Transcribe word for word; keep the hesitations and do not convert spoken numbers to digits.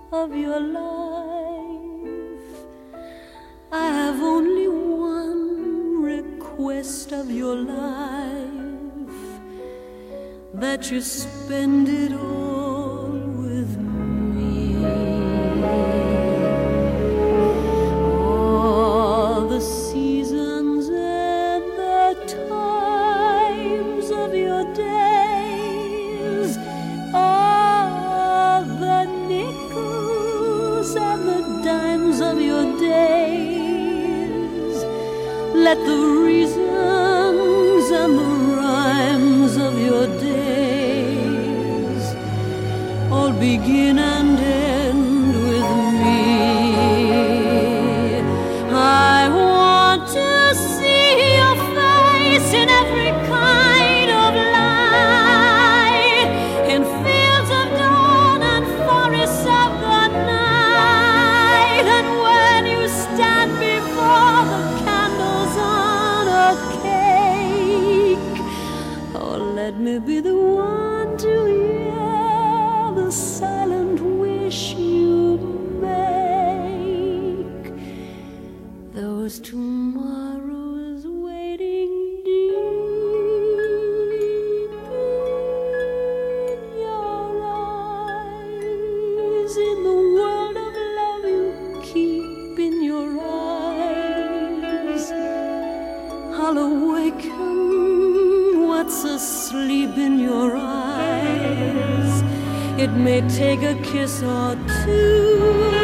of your life. I have only one request of your life, that you spend it all with me. All the seasons and the times of your days, all the nickels and the dimes of your days, let the reasons and the rhymes of your days all begin and end with me. I want to see your face in every kind of light, in fields of dawn and forests of the night. And when you stand before the candles on a cake, oh, let me be the one to hear the silent wish you make. Those tomorrows waiting deep in your eyes, in the world of love you keep in your eyes. I'll awaken what's asleep in your eyes. It may take a kiss or two